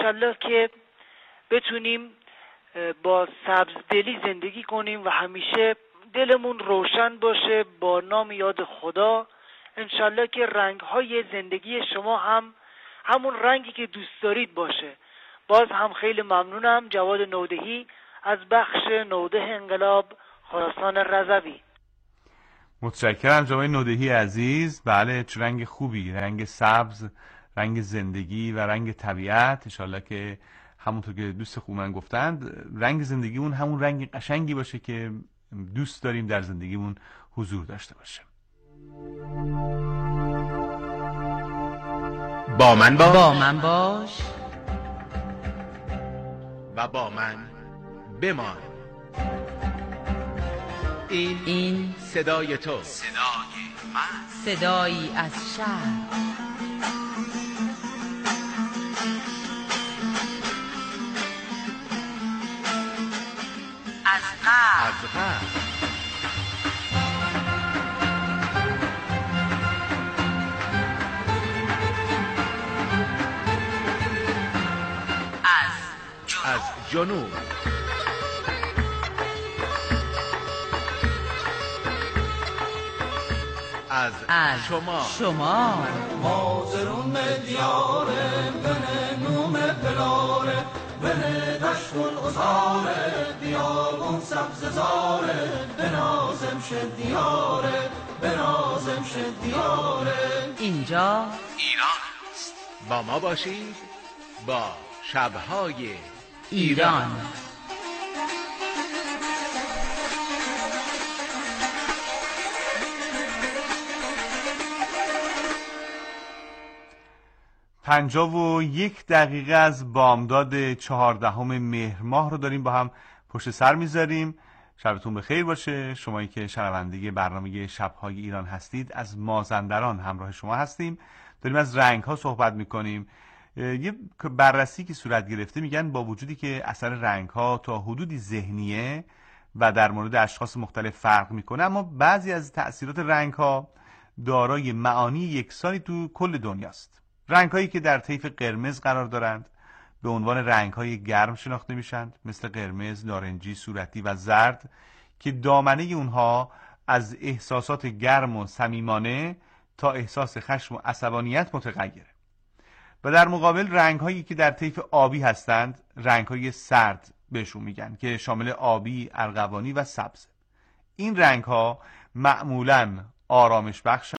انشالله که بتونیم با سبزدلی زندگی کنیم و همیشه دلمون روشن باشه با نام یاد خدا. انشالله که رنگ‌های زندگی شما هم همون رنگی که دوست دارید باشه. باز هم خیلی ممنونم. جواد نودهی از بخش 19 انقلاب، خراسان رضوی. متشکرم جناب نودهی عزیز. بله، چه رنگ خوبی، رنگ سبز، رنگ زندگی و رنگ طبیعت. انشالله که همونطور که دوست خوبمن گفتند رنگ زندگیمون همون رنگ قشنگی باشه که دوست داریم در زندگیمون حضور داشته باشه. با من باش و با من بمان. این صدای تو، صدای من، صدایی از شهر، از غرب، از جنوب. از شما مازرون دیاره بن نوم بلاره بن دشت الازاره بیابون سبززاره بنازم شد دیاره بنازم شد دیاره. اینجا ایران است. با ما باشید با شب‌های ایران. 51 دقیقه از بامداد 14 مهر ماه رو داریم با هم پشت سر میذاریم. شبتون بخیر باشه. شمایی که شنونده برنامه شب‌های ایران هستید، از مازندران همراه شما هستیم. داریم از رنگ‌ها صحبت میکنیم. یه بررسی که صورت گرفته میگن با وجودی که اثر رنگ‌ها تا حدودی ذهنیه و در مورد اشخاص مختلف فرق میکنه، اما بعضی از تأثیرات رنگ‌ها دارای معانی یکسانی تو کل دنیاست. رنگ‌هایی که در طیف قرمز قرار دارند به عنوان رنگ‌های گرم شناخته میشند، مثل قرمز، نارنجی، صورتی و زرد، که دامنه اونها از احساسات گرم و صمیمانه تا احساس خشم و عصبانیت متغیره. و در مقابل رنگ‌هایی که در طیف آبی هستند، رنگ‌های سرد بهشون میگن که شامل آبی، ارغوانی و سبز. این رنگ‌ها معمولاً آرامش بخش